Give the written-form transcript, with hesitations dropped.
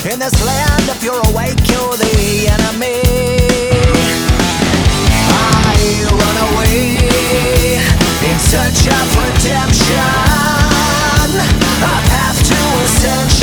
In this land, if you're awake, you're the enemy. I run away in search of redemption, a path to ascension.